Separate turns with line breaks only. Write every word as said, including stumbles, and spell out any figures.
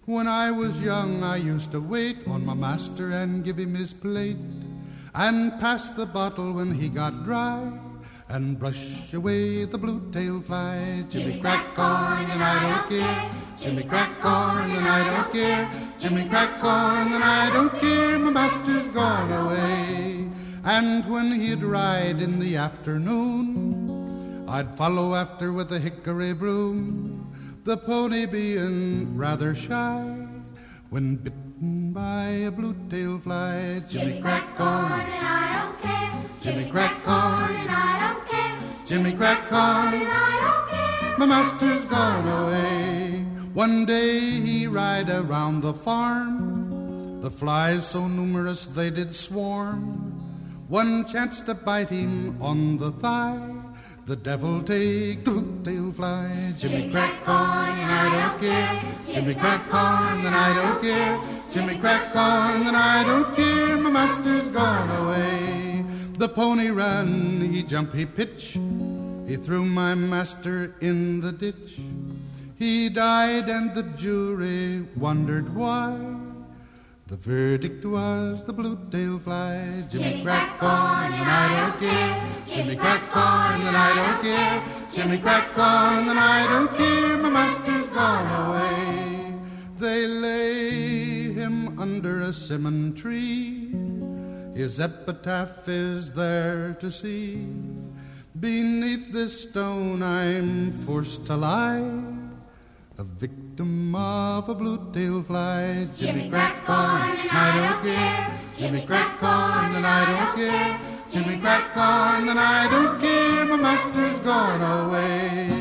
When I was young, I used to wait on my master and give him his plate, and pass the bottle when he got dry, and brush away the blue-tailed fly. Jimmy crack corn and I don't care. Jimmy crack corn and I don't care. Jimmy crack corn and I don't care. My master's gone away. And when he'd ride in the afternoon, I'd follow after with a hickory broom, the pony being rather shy when bitten by a blue-tailed fly.
Jimmy crack corn and I don't care.
Jimmy crack corn
and I don't care.
Jimmy crack corn
and I don't care.
My master's gone away. One day he ride around the farm, the flies so numerous they did swarm. One chanced to bite him on the thigh, the devil take the blue-tailed fly. Jimmy crack corn and I don't care. Jimmy crack corn and I don't care. Jimmy crack corn and I don't care. My master's gone away. The pony ran, he jump, he pitch, he threw my master in the ditch. He died and the jury wondered why. The verdict was the blue-tailed fly.
Jimmy crack corn and I don't care.
Jimmy crack corn and I don't care. Jimmy crack corn and I don't care. My master's gone away. They lay him under a simmon tree. His epitaph is there to see. Beneath this stone I'm forced to lie, a victim of a blue-tailed fly.
Jimmy crack corn and I don't care.
Jimmy crack corn and I don't care. Jimmy crack corn and I don't care. My master's gone away.